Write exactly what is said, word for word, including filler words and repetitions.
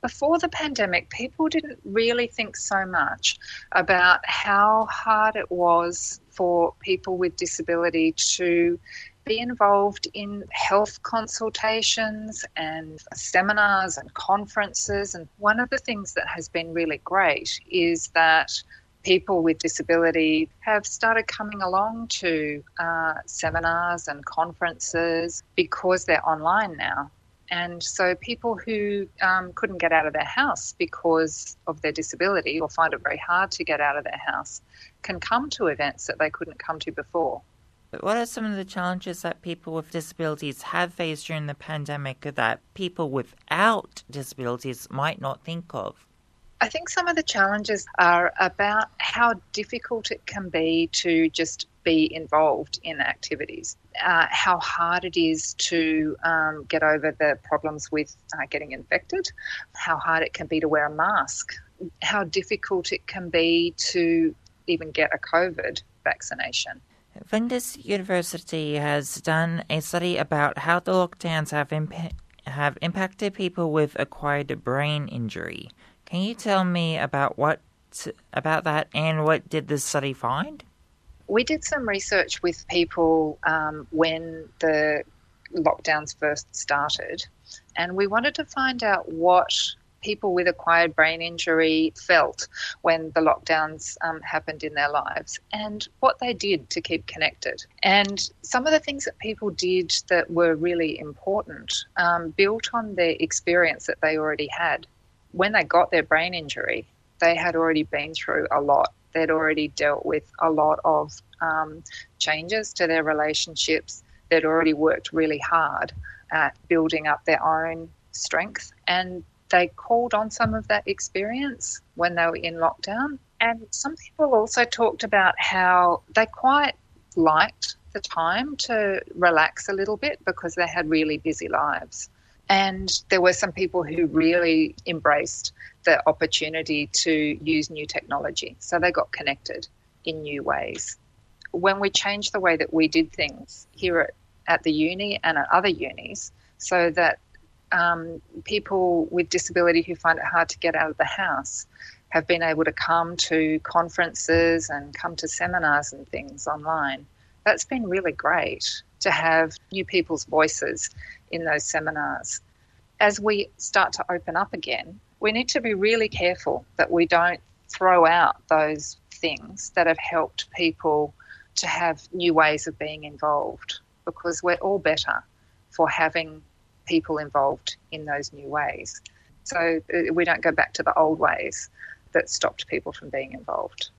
Before the pandemic, people didn't really think so much about how hard it was for people with disability to be involved in health consultations and seminars and conferences. And one of the things that has been really great is that people with disability have started coming along to uh, seminars and conferences because they're online now. And so people who um, couldn't get out of their house because of their disability or find it very hard to get out of their house can come to events that they couldn't come to before. But what are some of the challenges that people with disabilities have faced during the pandemic that people without disabilities might not think of? I think some of the challenges are about how difficult it can be to just be involved in activities, uh, how hard it is to um, get over the problems with uh, getting infected, how hard it can be to wear a mask, how difficult it can be to even get a COVID vaccination. Flinders University has done a study about how the lockdowns have imp- have impacted people with acquired brain injury. Can you tell me about what about that and what did this study find? We did some research with people um, when the lockdowns first started, and we wanted to find out what people with acquired brain injury felt when the lockdowns um, happened in their lives and what they did to keep connected. And some of the things that people did that were really important um, built on the experience that they already had. When they got their brain injury, they had already been through a lot. They'd already dealt with a lot of um, changes to their relationships. They'd already worked really hard at building up their own strength, and they called on some of that experience when they were in lockdown. And some people also talked about how they quite liked the time to relax a little bit because they had really busy lives. And there were some people who really embraced the opportunity to use new technology. So they got connected in new ways. When we changed the way that we did things here at, at the uni and at other unis, so that um, people with disability who find it hard to get out of the house have been able to come to conferences and come to seminars and things online, that's been really great to have new people's voices in those seminars. As we start to open up again, we need to be really careful that we don't throw out those things that have helped people to have new ways of being involved, because we're all better for having people involved in those new ways. So we don't go back to the old ways that stopped people from being involved.